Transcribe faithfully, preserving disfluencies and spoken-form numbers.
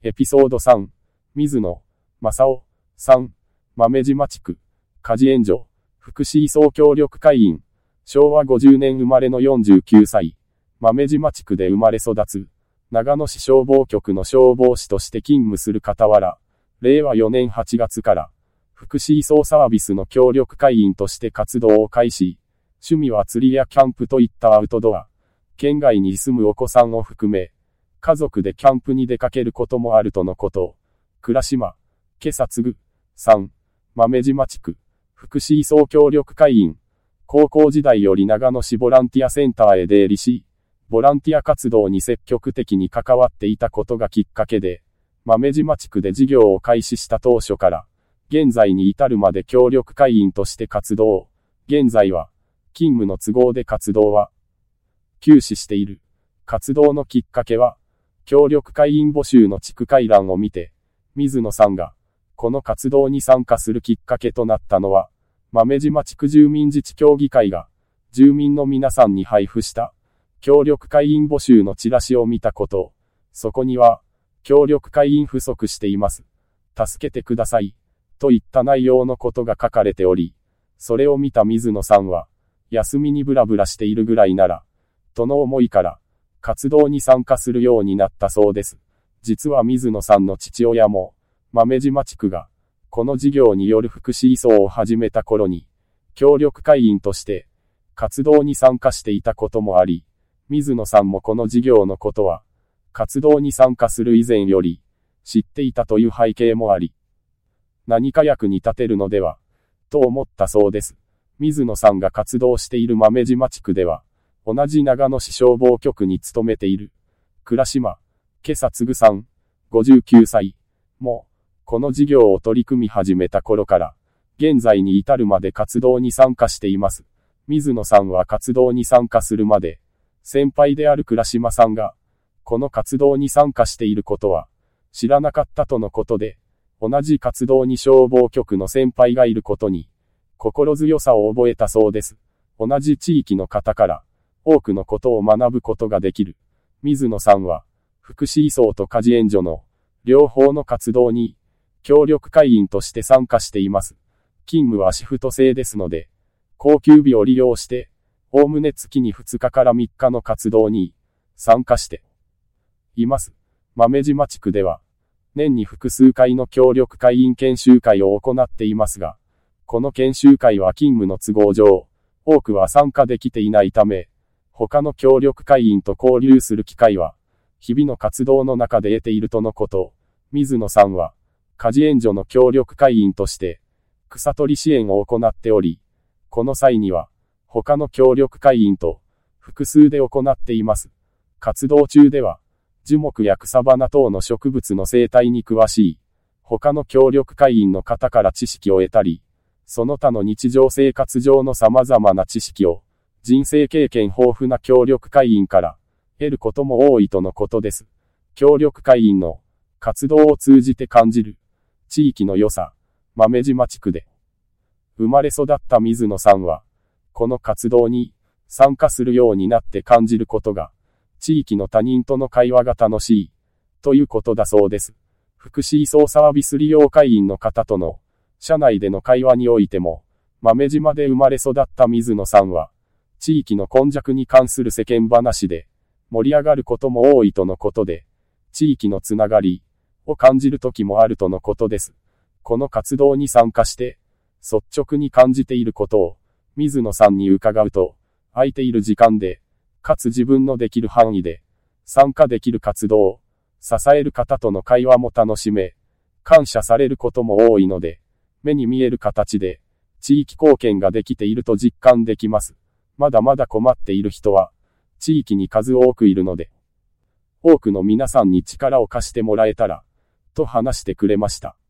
エピソードさん、水野正夫さん、豆島地区、家事援助、福祉移送協力会員、しょうわごじゅうねん生まれのよんじゅうきゅうさい、豆島地区で生まれ育つ、長野市消防局の消防士として勤務する傍ら、れいわよねんはちがつから、福祉移送サービスの協力会員として活動を開始、趣味は釣りやキャンプといったアウトドア、県外に住むお子さんを含め、家族でキャンプに出かけることもあるとのこと。倉島、今朝継ぐ、さん、豆島地区、福祉移送協力会員。高校時代より長野市ボランティアセンターへ出入りし、ボランティア活動に積極的に関わっていたことがきっかけで、豆島地区で事業を開始した当初から、現在に至るまで協力会員として活動。現在は、勤務の都合で活動は、休止している。活動のきっかけは、協力会員募集の地区回覧を見て、水野さんが、この活動に参加するきっかけとなったのは、豆島地区住民自治協議会が、住民の皆さんに配布した、協力会員募集のチラシを見たこと。そこには、協力会員不足しています。助けてください。といった内容のことが書かれており、それを見た水野さんは、休みにブラブラしているぐらいなら、との思いから、活動に参加するようになったそうです。実は水野さんの父親も、豆島地区が、この事業による福祉移送を始めた頃に、協力会員として、活動に参加していたこともあり、水野さんもこの事業のことは、活動に参加する以前より、知っていたという背景もあり、何か役に立てるのでは、と思ったそうです。水野さんが活動している豆島地区では、同じ長野市消防局に勤めている、倉島、今朝継ぐさん、ごじゅうきゅうさい、も、この事業を取り組み始めた頃から、現在に至るまで活動に参加しています。水野さんは活動に参加するまで、先輩である倉島さんが、この活動に参加していることは、知らなかったとのことで、同じ活動に消防局の先輩がいることに、心強さを覚えたそうです。同じ地域の方から、多くのことを学ぶことができる。水野さんは、福祉移送と家事援助の、両方の活動に、協力会員として参加しています。勤務はシフト制ですので、公休日を利用して、おおむね月にふつかからみっかの活動に、参加しています。豆島地区では、年に複数回の協力会員研修会を行っていますが、この研修会は勤務の都合上、多くは参加できていないため、他の協力会員と交流する機会は、日々の活動の中で得ているとのこと。水野さんは、家事援助の協力会員として、草取り支援を行っており、この際には、他の協力会員と、複数で行っています。活動中では、樹木や草花等の植物の生態に詳しい、他の協力会員の方から知識を得たり、その他の日常生活上の様々な知識を、人生経験豊富な協力会員から得ることも多いとのことです。協力会員の活動を通じて感じる地域の良さ、豆島地区で生まれ育った水野さんは、この活動に参加するようになって感じることが、地域の他人との会話が楽しいということだそうです。福祉移送サービス利用会員の方との社内での会話においても、豆島で生まれ育った水野さんは、地域の今弱に関する世間話で盛り上がることも多いとのことで、地域のつながりを感じる時もあるとのことです。この活動に参加して率直に感じていることを水野さんに伺うと、空いている時間で、かつ自分のできる範囲で参加できる活動を支える方との会話も楽しめ、感謝されることも多いので、目に見える形で地域貢献ができていると実感できます。まだまだ困っている人は、地域に数多くいるので、多くの皆さんに力を貸してもらえたら、と話してくれました。